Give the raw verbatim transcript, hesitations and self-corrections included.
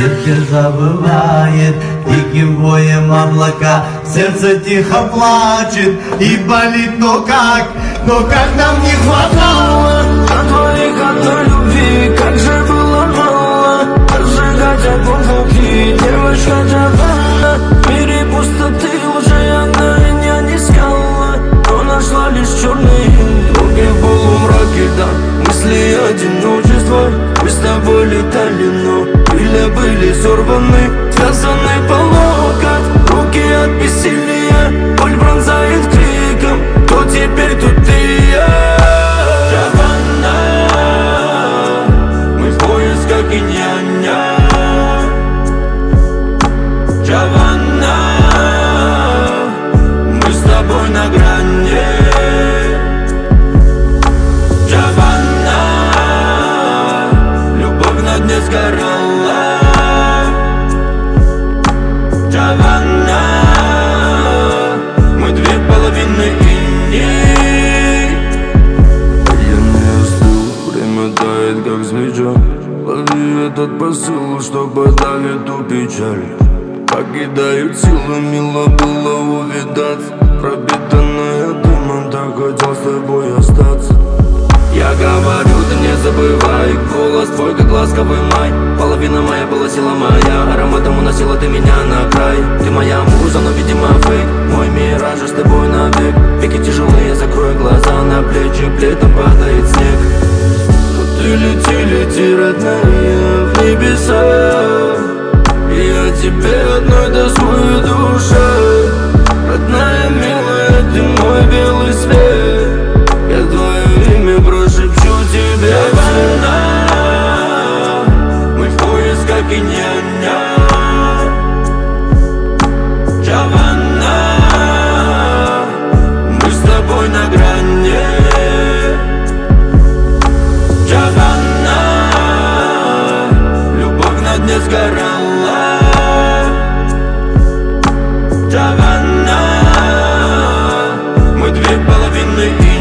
ветер завывает диким воем облака, сердце тихо плачет и болит, но как, но как нам не хватало на твоих одной любви, как же было мало. Разжигать огонь внутри, девочка Джованна. В мире пустоты уже одна меня не искала, но нашла лишь черные дороги в полумраке, да. Мысли одиночества, мы с тобой летали, но крылья были сорваны, связаны по локоть, руки от бессилия, боль пронзает криком, кто теперь, тут ты и я. Джованна, мы в поисках и няня. Джованна, мы с тобой на грани. Джованна, любовь на дне сгорала. Джованна, мы две половины иней. Я не остыл, время тает как свеча. Лови этот посыл, что подавит ту печаль. Покидают силы, мило было увидаться. Пропитанная дымом, так хотел с тобой остаться. Я говорю, ты не забывай, голос твой, как ласковый май. Половина моя была сила моя, ароматом уносила ты меня на край. Ты моя муза, но видимо фейк, мой мираж с тобой навек. Веки тяжелые, закрой глаза, на плечи плетом падает снег. Но ты лети, лети, родная, в небеса. Я тебе одной тоскую душа. Родная, милая, ты мой белый свет. Я твое имя прошепчу тебе. Джованна, мы в поисках и няня. Джованна, мы с тобой на грани. Джованна, любовь на дне сгорала. Джованна, мы две половины.